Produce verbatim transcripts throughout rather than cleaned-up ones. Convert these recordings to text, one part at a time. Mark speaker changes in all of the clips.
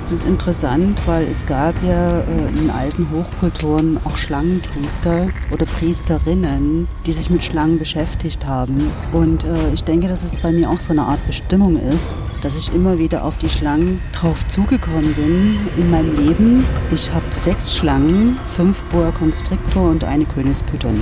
Speaker 1: Das ist interessant, weil es gab ja äh, in alten Hochkulturen auch Schlangenpriester oder Priesterinnen, die sich mit Schlangen beschäftigt haben. Und äh, ich denke, dass es bei mir auch so eine Art Bestimmung ist, dass ich immer wieder auf die Schlangen drauf zugekommen bin in meinem Leben. Ich habe sechs Schlangen, fünf Boa Constrictor und eine Königspython.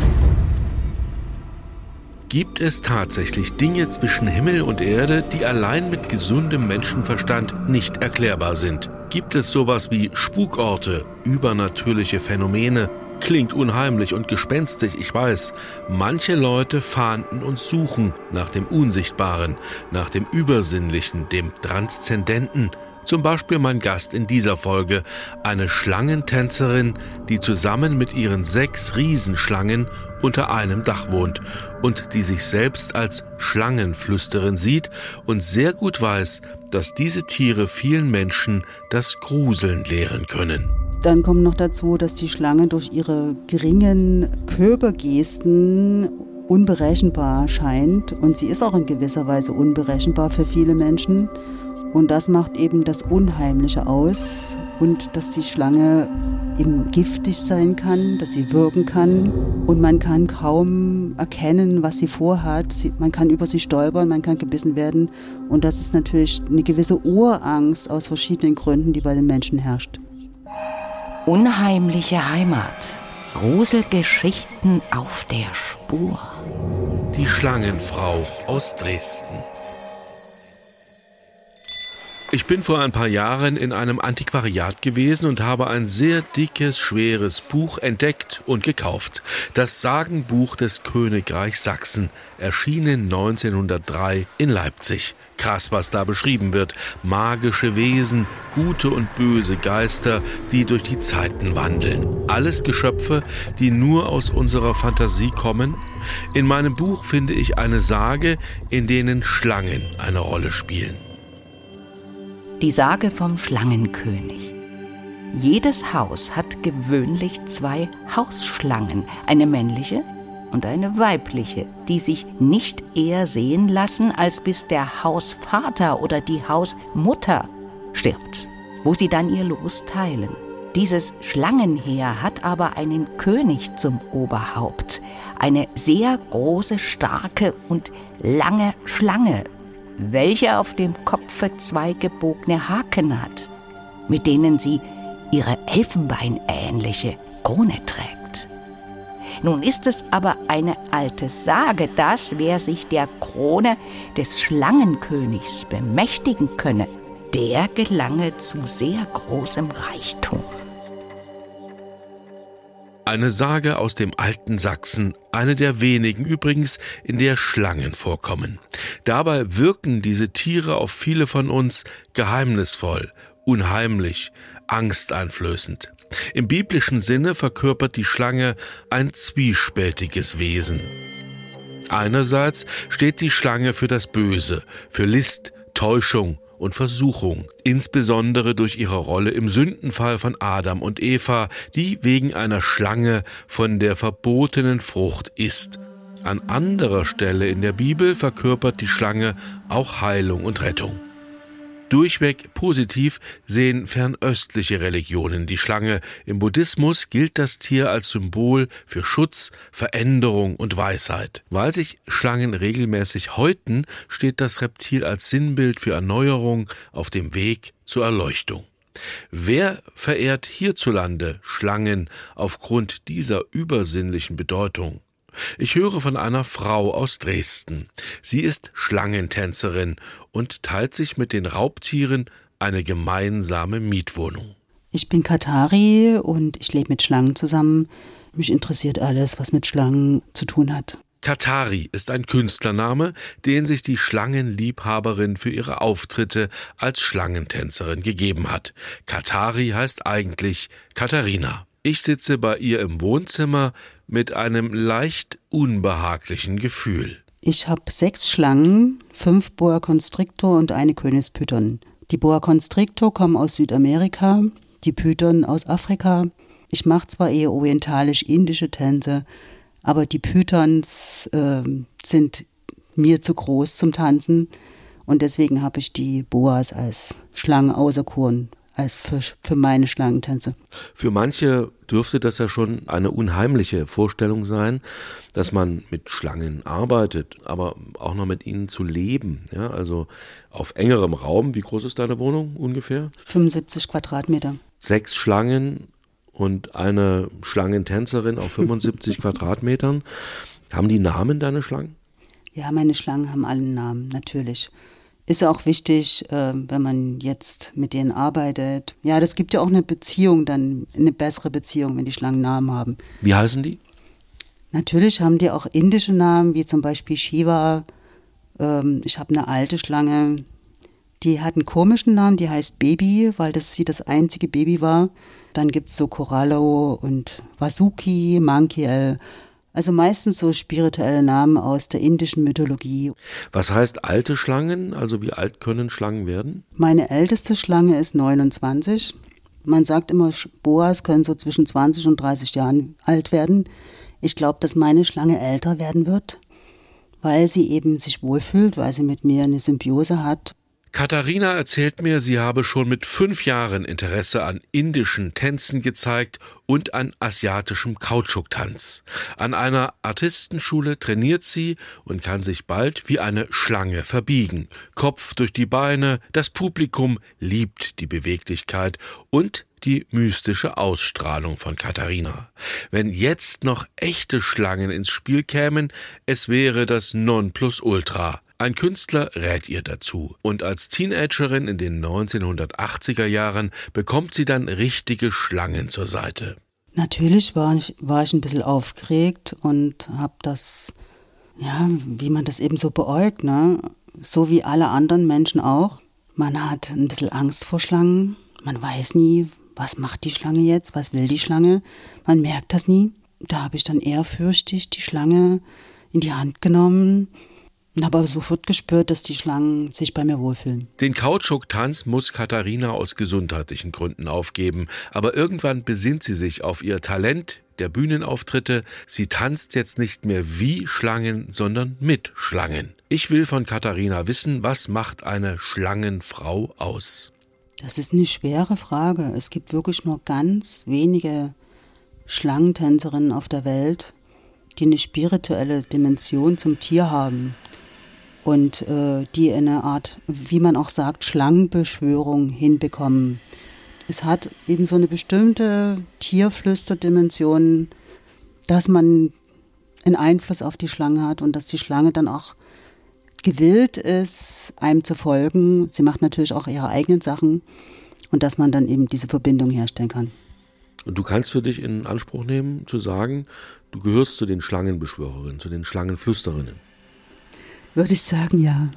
Speaker 2: Gibt es tatsächlich Dinge zwischen Himmel und Erde, die allein mit gesundem Menschenverstand nicht erklärbar sind? Gibt es sowas wie Spukorte, übernatürliche Phänomene? Klingt unheimlich und gespenstisch, ich weiß. Manche Leute fahnden und suchen nach dem Unsichtbaren, nach dem Übersinnlichen, dem Transzendenten. Zum Beispiel mein Gast in dieser Folge, eine Schlangentänzerin, die zusammen mit ihren sechs Riesenschlangen unter einem Dach wohnt und die sich selbst als Schlangenflüsterin sieht und sehr gut weiß, dass diese Tiere vielen Menschen das Gruseln lehren können.
Speaker 1: Dann kommt noch dazu, dass die Schlange durch ihre geringen Körpergesten unberechenbar scheint und sie ist auch in gewisser Weise unberechenbar für viele Menschen. Und das macht eben das Unheimliche aus und dass die Schlange eben giftig sein kann, dass sie wirken kann und man kann kaum erkennen, was sie vorhat. Sie, man kann über sie stolpern, man kann gebissen werden und das ist natürlich eine gewisse Urangst aus verschiedenen Gründen, die bei den Menschen herrscht.
Speaker 3: Unheimliche Heimat. Gruselgeschichten auf der Spur.
Speaker 2: Die Schlangenfrau aus Dresden. Ich bin vor ein paar Jahren in einem Antiquariat gewesen und habe ein sehr dickes, schweres Buch entdeckt und gekauft. Das Sagenbuch des Königreichs Sachsen, erschienen neunzehnhundertdrei in Leipzig. Krass, was da beschrieben wird. Magische Wesen, gute und böse Geister, die durch die Zeiten wandeln. Alles Geschöpfe, die nur aus unserer Fantasie kommen. In meinem Buch finde ich eine Sage, in denen Schlangen eine Rolle spielen.
Speaker 3: Die Sage vom Schlangenkönig. Jedes Haus hat gewöhnlich zwei Hausschlangen, eine männliche und eine weibliche, die sich nicht eher sehen lassen, als bis der Hausvater oder die Hausmutter stirbt, wo sie dann ihr Los teilen. Dieses Schlangenheer hat aber einen König zum Oberhaupt, eine sehr große, starke und lange Schlange, welche auf dem Kopfe zwei gebogene Haken hat, mit denen sie ihre elfenbeinähnliche Krone trägt. Nun ist es aber eine alte Sage, dass wer sich der Krone des Schlangenkönigs bemächtigen könne, der gelange zu sehr großem Reichtum.
Speaker 2: Eine Sage aus dem alten Sachsen, eine der wenigen übrigens, in der Schlangen vorkommen. Dabei wirken diese Tiere auf viele von uns geheimnisvoll, unheimlich, angsteinflößend. Im biblischen Sinne verkörpert die Schlange ein zwiespältiges Wesen. Einerseits steht die Schlange für das Böse, für List, Täuschung und Versuchung, insbesondere durch ihre Rolle im Sündenfall von Adam und Eva, die wegen einer Schlange von der verbotenen Frucht isst. An anderer Stelle in der Bibel verkörpert die Schlange auch Heilung und Rettung. Durchweg positiv sehen fernöstliche Religionen die Schlange. Im Buddhismus gilt das Tier als Symbol für Schutz, Veränderung und Weisheit. Weil sich Schlangen regelmäßig häuten, steht das Reptil als Sinnbild für Erneuerung auf dem Weg zur Erleuchtung. Wer verehrt hierzulande Schlangen aufgrund dieser übersinnlichen Bedeutung? Ich höre von einer Frau aus Dresden. Sie ist Schlangentänzerin und teilt sich mit den Raubtieren eine gemeinsame Mietwohnung.
Speaker 1: Ich bin Katari und ich lebe mit Schlangen zusammen. Mich interessiert alles, was mit Schlangen zu tun hat.
Speaker 2: Katari ist ein Künstlername, den sich die Schlangenliebhaberin für ihre Auftritte als Schlangentänzerin gegeben hat. Katari heißt eigentlich Katharina. Ich sitze bei ihr im Wohnzimmer mit einem leicht unbehaglichen Gefühl.
Speaker 1: Ich habe sechs Schlangen, fünf Boa Constrictor und eine Königspython. Die Boa Constrictor kommen aus Südamerika, die Python aus Afrika. Ich mache zwar eher orientalisch-indische Tänze, aber die Pythons äh, sind mir zu groß zum Tanzen und deswegen habe ich die Boas als Schlangen auserkoren. als für, für meine Schlangentänze.
Speaker 2: Für manche dürfte das ja schon eine unheimliche Vorstellung sein, dass man mit Schlangen arbeitet, aber auch noch mit ihnen zu leben. Ja, also auf engerem Raum. Wie groß ist deine Wohnung ungefähr?
Speaker 1: fünfundsiebzig Quadratmeter.
Speaker 2: Sechs Schlangen und eine Schlangentänzerin auf fünfundsiebzig Quadratmetern. Haben die Namen, deine Schlangen?
Speaker 1: Ja, meine Schlangen haben alle einen Namen, natürlich. Ist auch wichtig, äh, wenn man jetzt mit denen arbeitet. Ja, das gibt ja auch eine Beziehung, dann eine bessere Beziehung, wenn die Schlangen Namen haben.
Speaker 2: Wie heißen die?
Speaker 1: Natürlich haben die auch indische Namen, wie zum Beispiel Shiva. Ähm, ich habe eine alte Schlange, die hat einen komischen Namen, die heißt Baby, weil das sie das einzige Baby war. Dann gibt es so Corallo und Vasuki, Mankiel. Also meistens so spirituelle Namen aus der indischen Mythologie.
Speaker 2: Was heißt alte Schlangen? Also wie alt können Schlangen werden?
Speaker 1: Meine älteste Schlange ist neunundzwanzig. Man sagt immer, Boas können so zwischen zwanzig und dreißig Jahren alt werden. Ich glaube, dass meine Schlange älter werden wird, weil sie eben sich wohlfühlt, weil sie mit mir eine Symbiose hat.
Speaker 2: Katharina erzählt mir, sie habe schon mit fünf Jahren Interesse an indischen Tänzen gezeigt und an asiatischem Kautschuktanz. An einer Artistenschule trainiert sie und kann sich bald wie eine Schlange verbiegen. Kopf durch die Beine, das Publikum liebt die Beweglichkeit und die mystische Ausstrahlung von Katharina. Wenn jetzt noch echte Schlangen ins Spiel kämen, es wäre das Nonplusultra. Ein Künstler rät ihr dazu. Und als Teenagerin in den neunzehnhundertachtziger Jahren bekommt sie dann richtige Schlangen zur Seite.
Speaker 1: Natürlich war ich, war ich ein bisschen aufgeregt und habe das, ja, wie man das eben so beäugt, ne? So wie alle anderen Menschen auch. Man hat ein bisschen Angst vor Schlangen. Man weiß nie, was macht die Schlange jetzt, was will die Schlange. Man merkt das nie. Da habe ich dann ehrfürchtig die Schlange in die Hand genommen. Ich habe aber sofort gespürt, dass die Schlangen sich bei mir wohlfühlen.
Speaker 2: Den Kautschuktanz muss Katharina aus gesundheitlichen Gründen aufgeben. Aber irgendwann besinnt sie sich auf ihr Talent der Bühnenauftritte. Sie tanzt jetzt nicht mehr wie Schlangen, sondern mit Schlangen. Ich will von Katharina wissen, was macht eine Schlangenfrau aus?
Speaker 1: Das ist eine schwere Frage. Es gibt wirklich nur ganz wenige Schlangentänzerinnen auf der Welt, die eine spirituelle Dimension zum Tier haben. Und äh, die eine Art, wie man auch sagt, Schlangenbeschwörung hinbekommen. Es hat eben so eine bestimmte Tierflüsterdimension, dass man einen Einfluss auf die Schlange hat und dass die Schlange dann auch gewillt ist, einem zu folgen. Sie macht natürlich auch ihre eigenen Sachen und dass man dann eben diese Verbindung herstellen kann.
Speaker 2: Und du kannst für dich in Anspruch nehmen, zu sagen, du gehörst zu den Schlangenbeschwörerinnen, zu den Schlangenflüsterinnen.
Speaker 1: Würde ich sagen, ja.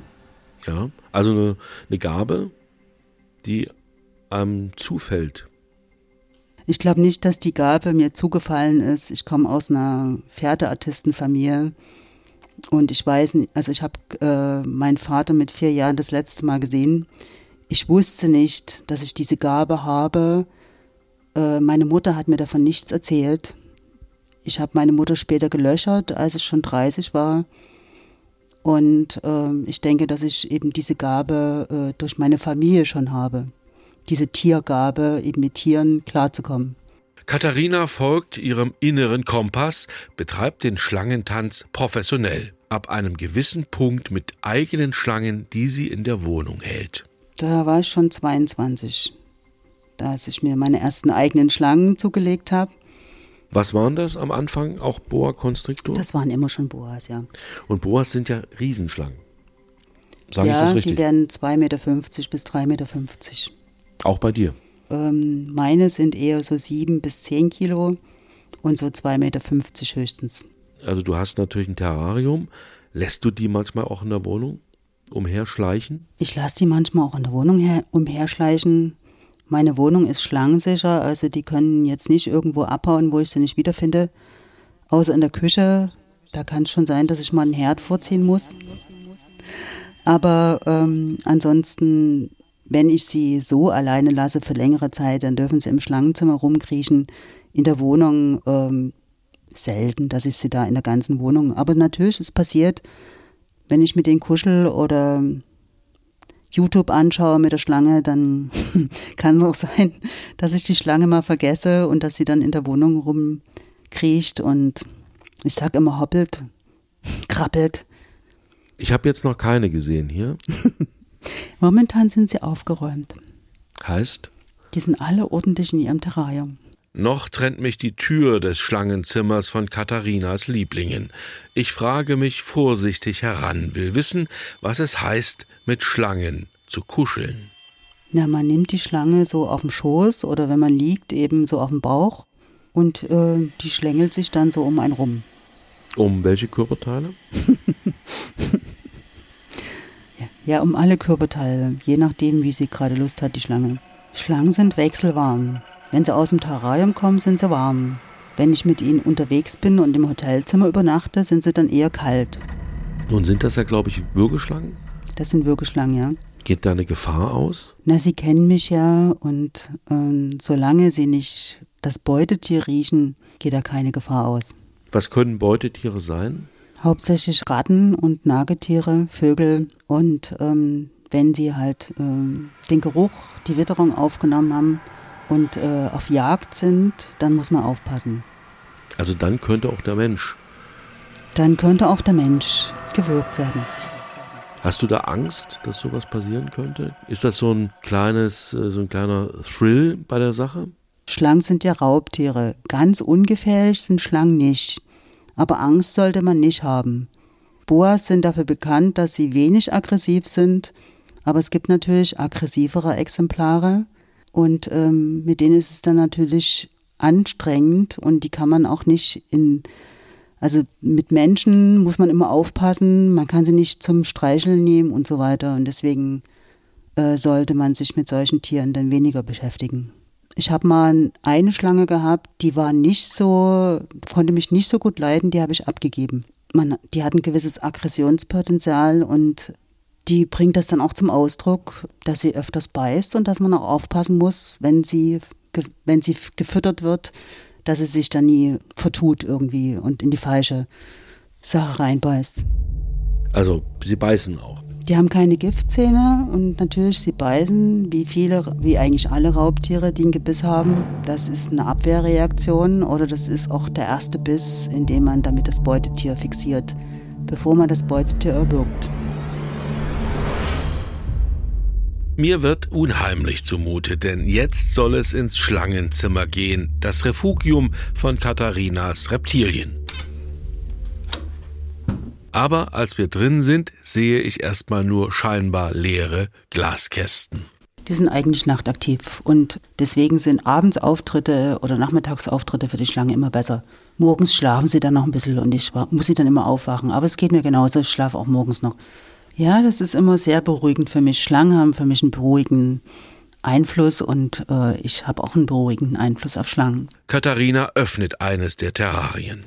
Speaker 2: Ja, also eine, eine Gabe, die einem zufällt.
Speaker 1: Ich glaube nicht, dass die Gabe mir zugefallen ist. Ich komme aus einer Pferdeartistenfamilie und ich weiß, also ich habe äh, meinen Vater mit vier Jahren das letzte Mal gesehen. Ich wusste nicht, dass ich diese Gabe habe. Äh, meine Mutter hat mir davon nichts erzählt. Ich habe meine Mutter später gelöchert, als ich schon dreißig war. Und äh, ich denke, dass ich eben diese Gabe äh, durch meine Familie schon habe. Diese Tiergabe, eben mit Tieren klarzukommen.
Speaker 2: Katharina folgt ihrem inneren Kompass, betreibt den Schlangentanz professionell. Ab einem gewissen Punkt mit eigenen Schlangen, die sie in der Wohnung hält.
Speaker 1: Da war ich schon zweiundzwanzig, als ich mir meine ersten eigenen Schlangen zugelegt habe.
Speaker 2: Was waren das am Anfang? Auch Boa Constrictor?
Speaker 1: Das waren immer schon Boas, ja.
Speaker 2: Und Boas sind ja Riesenschlangen. Sage
Speaker 1: ja,
Speaker 2: ich das richtig?
Speaker 1: Die werden zwei Meter fünfzig bis drei Meter fünfzig.
Speaker 2: Auch bei dir?
Speaker 1: Ähm, meine sind eher so sieben bis zehn Kilo und so zwei Meter fünfzig höchstens.
Speaker 2: Also du hast natürlich ein Terrarium. Lässt du die manchmal auch in der Wohnung umherschleichen?
Speaker 1: Ich lasse die manchmal auch in der Wohnung her- umherschleichen. Meine Wohnung ist schlangensicher, also die können jetzt nicht irgendwo abhauen, wo ich sie nicht wiederfinde. Außer in der Küche, da kann es schon sein, dass ich mal einen Herd vorziehen muss. Aber ähm, ansonsten, wenn ich sie so alleine lasse für längere Zeit, dann dürfen sie im Schlangenzimmer rumkriechen. In der Wohnung ähm, selten, dass ich sie da in der ganzen Wohnung. Aber natürlich, es passiert, wenn ich mit denen kuschel oder YouTube anschaue mit der Schlange, dann kann es auch sein, dass ich die Schlange mal vergesse und dass sie dann in der Wohnung rumkriecht und ich sag immer hoppelt, krabbelt.
Speaker 2: Ich habe jetzt noch keine gesehen hier.
Speaker 1: Momentan sind sie aufgeräumt.
Speaker 2: Heißt?
Speaker 1: Die sind alle ordentlich in ihrem Terrarium.
Speaker 2: Noch trennt mich die Tür des Schlangenzimmers von Katharinas Lieblingen. Ich frage mich vorsichtig heran, will wissen, was es heißt, mit Schlangen zu kuscheln.
Speaker 1: Na, man nimmt die Schlange so auf dem Schoß oder wenn man liegt, eben so auf dem Bauch und äh, die schlängelt sich dann so um einen rum.
Speaker 2: Um welche Körperteile?
Speaker 1: ja, ja, um alle Körperteile, je nachdem, wie sie gerade Lust hat, die Schlange. Schlangen sind wechselwarm. Wenn sie aus dem Terrarium kommen, sind sie warm. Wenn ich mit ihnen unterwegs bin und im Hotelzimmer übernachte, sind sie dann eher kalt.
Speaker 2: Nun sind das ja, glaube ich, Würgeschlangen?
Speaker 1: Das sind Würgeschlangen, ja.
Speaker 2: Geht da eine Gefahr aus?
Speaker 1: Na, sie kennen mich ja und ähm, solange sie nicht das Beutetier riechen, geht da keine Gefahr aus.
Speaker 2: Was können Beutetiere sein?
Speaker 1: Hauptsächlich Ratten und Nagetiere, Vögel und ähm, wenn sie halt ähm, den Geruch, die Witterung aufgenommen haben, und äh, auf Jagd sind, dann muss man aufpassen.
Speaker 2: Also dann könnte auch der Mensch.
Speaker 1: Dann könnte auch der Mensch gewürgt werden.
Speaker 2: Hast du da Angst, dass sowas passieren könnte? Ist das so ein kleines, so ein kleiner Thrill bei der Sache?
Speaker 1: Schlangen sind ja Raubtiere. Ganz ungefährlich sind Schlangen nicht. Aber Angst sollte man nicht haben. Boas sind dafür bekannt, dass sie wenig aggressiv sind. Aber es gibt natürlich aggressivere Exemplare. Und ähm, mit denen ist es dann natürlich anstrengend und die kann man auch nicht in, also mit Menschen muss man immer aufpassen, man kann sie nicht zum Streicheln nehmen und so weiter und deswegen äh, sollte man sich mit solchen Tieren dann weniger beschäftigen. Ich habe mal eine Schlange gehabt, die war nicht so, konnte mich nicht so gut leiden, die habe ich abgegeben. Man, die hat ein gewisses Aggressionspotenzial und die bringt das dann auch zum Ausdruck, dass sie öfters beißt und dass man auch aufpassen muss, wenn sie, wenn sie gefüttert wird, dass sie sich dann nie vertut irgendwie und in die falsche Sache reinbeißt.
Speaker 2: Also sie beißen auch?
Speaker 1: Die haben keine Giftzähne und natürlich sie beißen, wie viele, wie eigentlich alle Raubtiere, die ein Gebiss haben. Das ist eine Abwehrreaktion oder das ist auch der erste Biss, in dem man damit das Beutetier fixiert, bevor man das Beutetier erwürgt.
Speaker 2: Mir wird unheimlich zumute, denn jetzt soll es ins Schlangenzimmer gehen, das Refugium von Katharinas Reptilien. Aber als wir drin sind, sehe ich erstmal nur scheinbar leere Glaskästen.
Speaker 1: Die sind eigentlich nachtaktiv und deswegen sind Abendsauftritte oder Nachmittagsauftritte für die Schlange immer besser. Morgens schlafen sie dann noch ein bisschen und ich muss sie dann immer aufwachen, aber es geht mir genauso, ich schlafe auch morgens noch. Ja, das ist immer sehr beruhigend für mich. Schlangen haben für mich einen beruhigenden Einfluss und äh, ich habe auch einen beruhigenden Einfluss auf Schlangen.
Speaker 2: Katharina öffnet eines der Terrarien.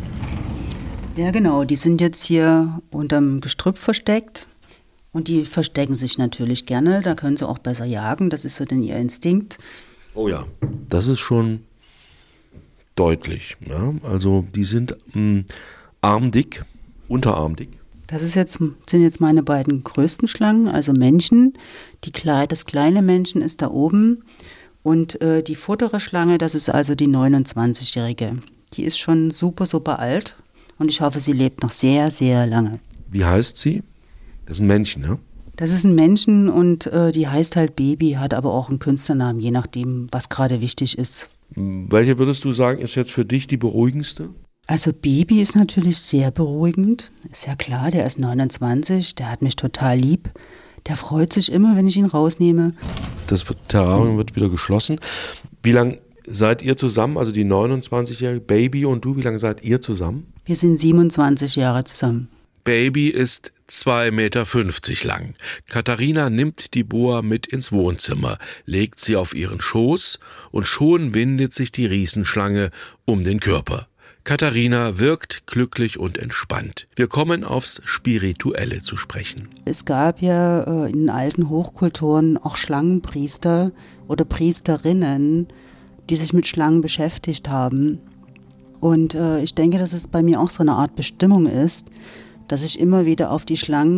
Speaker 1: Ja, genau. Die sind jetzt hier unterm Gestrüpp versteckt und die verstecken sich natürlich gerne. Da können sie auch besser jagen. Das ist so denn ihr Instinkt.
Speaker 2: Oh ja, das ist schon deutlich. Ja? Also die sind mh, armdick, unterarmdick.
Speaker 1: Das ist jetzt, sind jetzt meine beiden größten Schlangen, also Männchen. Die, das kleine Männchen ist da oben und äh, die vordere Schlange, das ist also die neunundzwanzigjährige. Die ist schon super, super alt und ich hoffe, sie lebt noch sehr, sehr lange.
Speaker 2: Wie heißt sie? Das ist ein Männchen, ne?
Speaker 1: Das ist ein Männchen und äh, die heißt halt Baby, hat aber auch einen Künstlernamen, je nachdem, was gerade wichtig ist.
Speaker 2: Welche würdest du sagen, ist jetzt für dich die beruhigendste?
Speaker 1: Also Baby ist natürlich sehr beruhigend, ist ja klar, der ist neunundzwanzig, der hat mich total lieb, der freut sich immer, wenn ich ihn rausnehme.
Speaker 2: Das Terrarium wird wieder geschlossen. Wie lange seid ihr zusammen, also die neunundzwanzigjährige Baby und du, wie lange seid ihr zusammen?
Speaker 1: Wir sind siebenundzwanzig Jahre zusammen.
Speaker 2: Baby ist zwei Meter fünfzig lang. Katharina nimmt die Boa mit ins Wohnzimmer, legt sie auf ihren Schoß und schon windet sich die Riesenschlange um den Körper. Katharina wirkt glücklich und entspannt. Wir kommen aufs Spirituelle zu sprechen.
Speaker 1: Es gab ja äh, in alten Hochkulturen auch Schlangenpriester oder Priesterinnen, die sich mit Schlangen beschäftigt haben. Und äh, ich denke, dass es bei mir auch so eine Art Bestimmung ist, dass ich immer wieder auf die Schlangen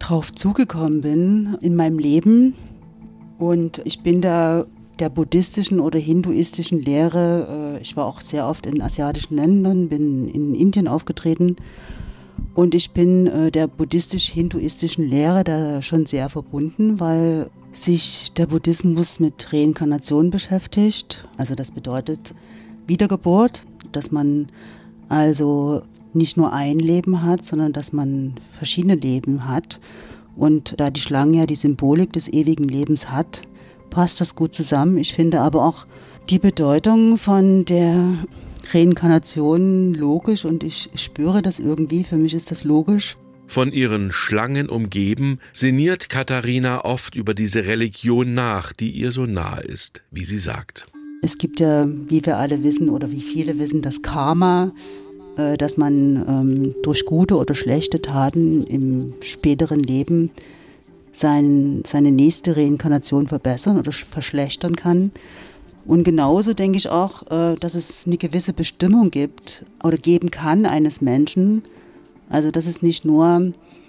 Speaker 1: drauf zugekommen bin in meinem Leben. Und ich bin da der buddhistischen oder hinduistischen Lehre, äh, ich war auch sehr oft in asiatischen Ländern, bin in Indien aufgetreten. Und ich bin äh, der buddhistisch-hinduistischen Lehre da schon sehr verbunden, weil sich der Buddhismus mit Reinkarnation beschäftigt. Also das bedeutet Wiedergeburt, dass man also nicht nur ein Leben hat, sondern dass man verschiedene Leben hat. Und da die Schlange ja die Symbolik des ewigen Lebens hat, passt das gut zusammen. Ich finde aber auch die Bedeutung von der Reinkarnation logisch und ich spüre das irgendwie, für mich ist das logisch.
Speaker 2: Von ihren Schlangen umgeben, sinniert Katharina oft über diese Religion nach, die ihr so nahe ist, wie sie sagt.
Speaker 1: Es gibt ja, wie wir alle wissen oder wie viele wissen, das Karma, äh, dass man ähm, durch gute oder schlechte Taten im späteren Leben sein, seine nächste Reinkarnation verbessern oder verschlechtern kann. Und genauso denke ich auch, dass es eine gewisse Bestimmung gibt oder geben kann eines Menschen. Also dass es nicht nur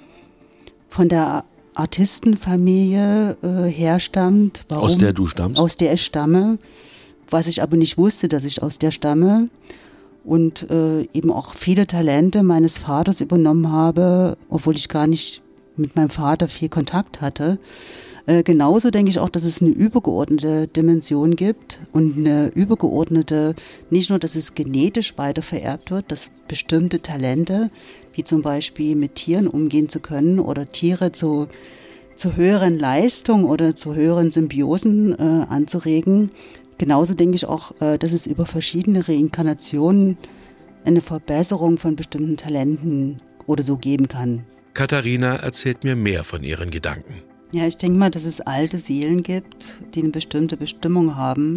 Speaker 1: von der Artistenfamilie äh, herstammt. Warum?
Speaker 2: Aus der du stammst?
Speaker 1: Aus der ich stamme, was ich aber nicht wusste, dass ich aus der stamme. Und äh, eben auch viele Talente meines Vaters übernommen habe, obwohl ich gar nicht mit meinem Vater viel Kontakt hatte. Äh, genauso denke ich auch, dass es eine übergeordnete Dimension gibt und eine übergeordnete, nicht nur, dass es genetisch weiter vererbt wird, dass bestimmte Talente, wie zum Beispiel mit Tieren umgehen zu können oder Tiere zu, zu höheren Leistungen oder zu höheren Symbiosen äh, anzuregen. Genauso denke ich auch, äh, dass es über verschiedene Reinkarnationen eine Verbesserung von bestimmten Talenten oder so geben kann.
Speaker 2: Katharina erzählt mir mehr von ihren Gedanken.
Speaker 1: Ja, ich denke mal, dass es alte Seelen gibt, die eine bestimmte Bestimmung haben.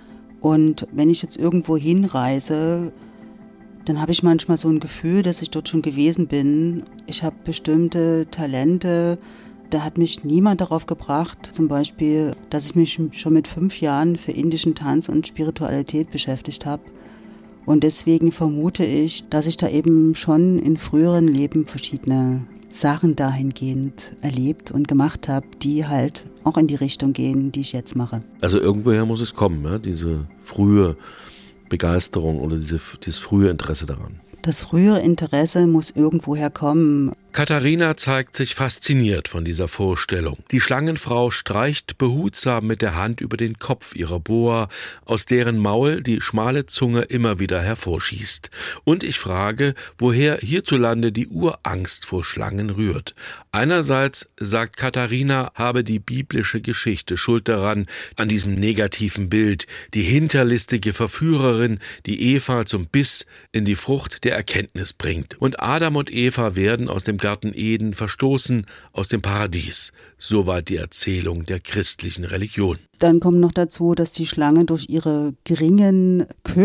Speaker 1: Und wenn ich jetzt irgendwo hinreise, dann habe ich manchmal so ein Gefühl, dass ich dort schon gewesen bin. Ich habe bestimmte Talente, da hat mich niemand darauf gebracht, zum Beispiel, dass ich mich schon mit fünf Jahren für indischen Tanz und Spiritualität beschäftigt habe. Und deswegen vermute ich, dass ich da eben schon in früheren Leben verschiedene Sachen dahingehend erlebt und gemacht habe, die halt auch in die Richtung gehen, die ich jetzt mache.
Speaker 2: Also irgendwoher muss es kommen, ja? Diese frühe Begeisterung oder diese, dieses frühe Interesse daran.
Speaker 1: Das frühe Interesse muss irgendwoher kommen.
Speaker 2: Katharina zeigt sich fasziniert von dieser Vorstellung. Die Schlangenfrau streicht behutsam mit der Hand über den Kopf ihrer Boa, aus deren Maul die schmale Zunge immer wieder hervorschießt. Und ich frage, woher hierzulande die Urangst vor Schlangen rührt. Einerseits sagt Katharina, habe die biblische Geschichte Schuld daran, an diesem negativen Bild, die hinterlistige Verführerin, die Eva zum Biss in die Frucht der Erkenntnis bringt. Und Adam und Eva werden aus dem Garten Eden verstoßen, aus dem Paradies. Soweit die Erzählung der christlichen Religion.
Speaker 1: Dann kommt noch dazu, dass die Schlange durch ihre geringen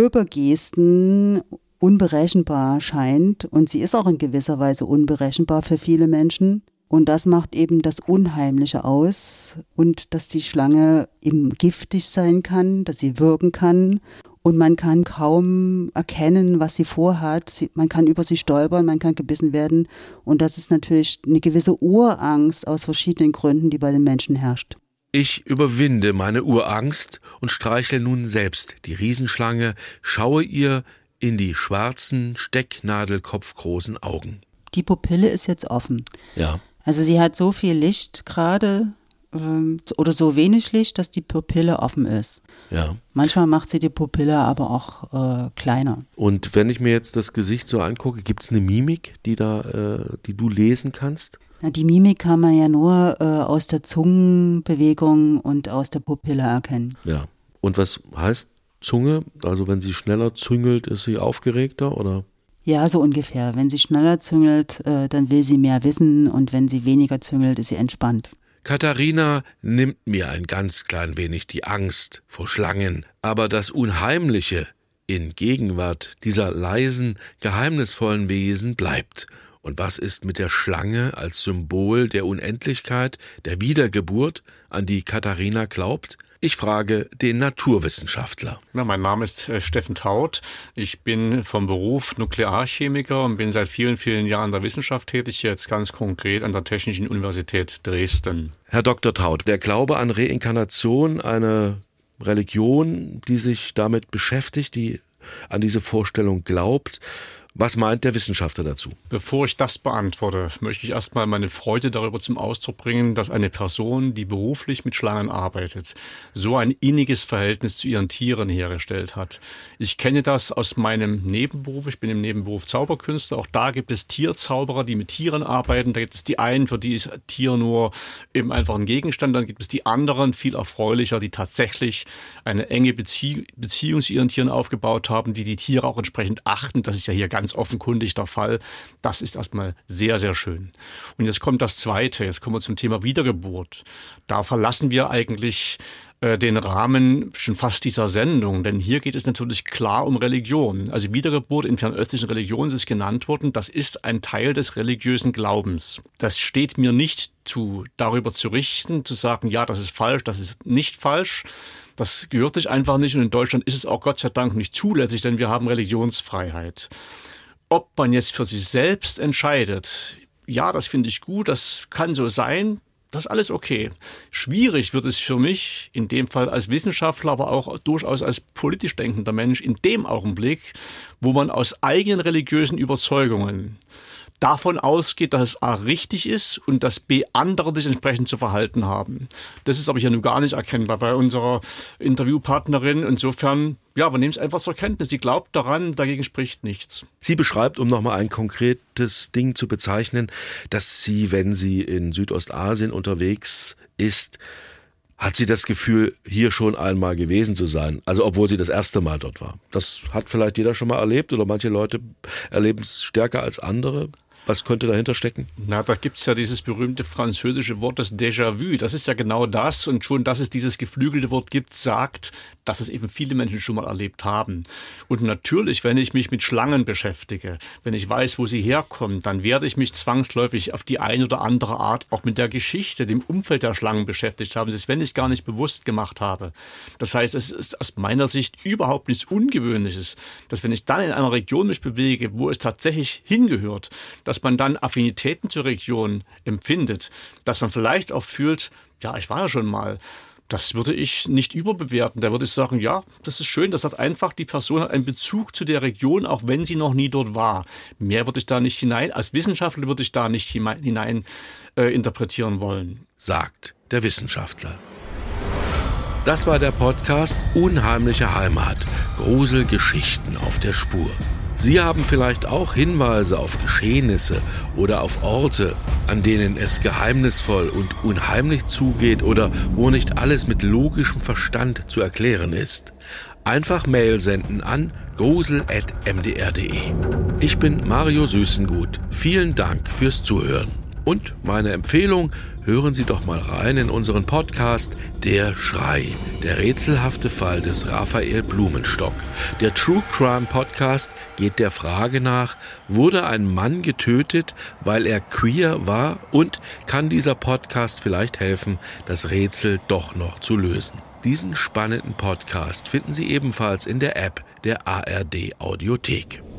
Speaker 1: Körpergesten unberechenbar scheint. Und sie ist auch in gewisser Weise unberechenbar für viele Menschen. Und das macht eben das Unheimliche aus. Und dass die Schlange eben giftig sein kann, dass sie wirken kann. Und man kann kaum erkennen, was sie vorhat. Sie, man kann über sie stolpern, man kann gebissen werden. Und das ist natürlich eine gewisse Urangst aus verschiedenen Gründen, die bei den Menschen herrscht.
Speaker 2: Ich überwinde meine Urangst und streichle nun selbst die Riesenschlange, schaue ihr in die schwarzen, stecknadelkopfgroßen Augen.
Speaker 1: Die Pupille ist jetzt offen.
Speaker 2: Ja.
Speaker 1: Also sie hat so viel Licht gerade oder so wenig Licht, dass die Pupille offen ist.
Speaker 2: Ja.
Speaker 1: Manchmal macht sie die Pupille aber auch äh, kleiner.
Speaker 2: Und wenn ich mir jetzt das Gesicht so angucke, gibt es eine Mimik, die da, äh, die du lesen kannst?
Speaker 1: Na, die Mimik kann man ja nur äh, aus der Zungenbewegung und aus der Pupille erkennen.
Speaker 2: Ja. Und was heißt Zunge? Also wenn sie schneller züngelt, ist sie aufgeregter, oder?
Speaker 1: Ja, so ungefähr. Wenn sie schneller züngelt, äh, dann will sie mehr wissen und wenn sie weniger züngelt, ist sie entspannt.
Speaker 2: Katharina nimmt mir ein ganz klein wenig die Angst vor Schlangen, aber das Unheimliche in Gegenwart dieser leisen, geheimnisvollen Wesen bleibt. Und was ist mit der Schlange als Symbol der Unendlichkeit, der Wiedergeburt, an die Katharina glaubt? Ich frage den Naturwissenschaftler.
Speaker 4: Ja, mein Name ist äh, Steffen Taut. Ich bin vom Beruf Nuklearchemiker und bin seit vielen, vielen Jahren in der Wissenschaft tätig, jetzt ganz konkret an der Technischen Universität Dresden.
Speaker 2: Herr Doktor Taut, der Glaube an Reinkarnation, eine Religion, die sich damit beschäftigt, die an diese Vorstellung glaubt. Was meint der Wissenschaftler dazu?
Speaker 4: Bevor ich das beantworte, möchte ich erstmal meine Freude darüber zum Ausdruck bringen, dass eine Person, die beruflich mit Schlangen arbeitet, so ein inniges Verhältnis zu ihren Tieren hergestellt hat. Ich kenne das aus meinem Nebenberuf. Ich bin im Nebenberuf Zauberkünstler. Auch da gibt es Tierzauberer, die mit Tieren arbeiten. Da gibt es die einen, für die ist Tier nur eben einfach ein Gegenstand. Dann gibt es die anderen, viel erfreulicher, die tatsächlich eine enge Bezie- Beziehung zu ihren Tieren aufgebaut haben, die die Tiere auch entsprechend achten. Das ist ja hier ganz Ganz offenkundig der Fall. Das ist erstmal sehr, sehr schön. Und jetzt kommt das Zweite. Jetzt kommen wir zum Thema Wiedergeburt. Da verlassen wir eigentlich äh, den Rahmen schon fast dieser Sendung. Denn hier geht es natürlich klar um Religion. Also Wiedergeburt in fernöstlichen Religionen ist genannt worden. Das ist ein Teil des religiösen Glaubens. Das steht mir nicht zu, darüber zu richten, zu sagen, ja, das ist falsch, das ist nicht falsch. Das gehört sich einfach nicht. Und in Deutschland ist es auch Gott sei Dank nicht zulässig, denn wir haben Religionsfreiheit. Ob man jetzt für sich selbst entscheidet, ja, das finde ich gut, das kann so sein, das ist alles okay. Schwierig wird es für mich, in dem Fall als Wissenschaftler, aber auch durchaus als politisch denkender Mensch, in dem Augenblick, wo man aus eigenen religiösen Überzeugungen davon ausgeht, dass es A richtig ist und dass B andere sich entsprechend zu verhalten haben. Das ist aber hier nun gar nicht erkennbar bei unserer Interviewpartnerin. Insofern, ja, wir nehmen es einfach zur Kenntnis. Sie glaubt daran, dagegen spricht nichts.
Speaker 2: Sie beschreibt, um nochmal ein konkretes Ding zu bezeichnen, dass sie, wenn sie in Südostasien unterwegs ist, hat sie das Gefühl, hier schon einmal gewesen zu sein. Also obwohl sie das erste Mal dort war. Das hat vielleicht jeder schon mal erlebt oder manche Leute erleben es stärker als andere. Was könnte dahinter stecken?
Speaker 4: Na, da gibt's ja dieses berühmte französische Wort, das Déjà-vu. Das ist ja genau das. Und schon, dass es dieses geflügelte Wort gibt, sagt, dass es eben viele Menschen schon mal erlebt haben. Und natürlich, wenn ich mich mit Schlangen beschäftige, wenn ich weiß, wo sie herkommen, dann werde ich mich zwangsläufig auf die eine oder andere Art auch mit der Geschichte, dem Umfeld der Schlangen beschäftigt haben, selbst wenn ich es gar nicht bewusst gemacht habe. Das heißt, es ist aus meiner Sicht überhaupt nichts Ungewöhnliches, dass wenn ich dann in einer Region mich bewege, wo es tatsächlich hingehört, dass man dann Affinitäten zur Region empfindet, dass man vielleicht auch fühlt, ja, ich war ja schon mal. Das würde ich nicht überbewerten. Da würde ich sagen, ja, das ist schön. Das hat einfach, die Person hat einen Bezug zu der Region, auch wenn sie noch nie dort war. Mehr würde ich da nicht hinein, als Wissenschaftler würde ich da nicht hinein äh, interpretieren wollen.
Speaker 2: Sagt der Wissenschaftler. Das war der Podcast Unheimliche Heimat. Gruselgeschichten auf der Spur. Sie haben vielleicht auch Hinweise auf Geschehnisse oder auf Orte, an denen es geheimnisvoll und unheimlich zugeht oder wo nicht alles mit logischem Verstand zu erklären ist. Einfach Mail senden an grusel at m d r punkt d e. Ich bin Mario Süßengut. Vielen Dank fürs Zuhören. Und meine Empfehlung, hören Sie doch mal rein in unseren Podcast Der Schrei, der rätselhafte Fall des Raphael Blumenstock. Der True Crime Podcast geht der Frage nach, wurde ein Mann getötet, weil er queer war, und kann dieser Podcast vielleicht helfen, das Rätsel doch noch zu lösen. Diesen spannenden Podcast finden Sie ebenfalls in der App der A R D Audiothek.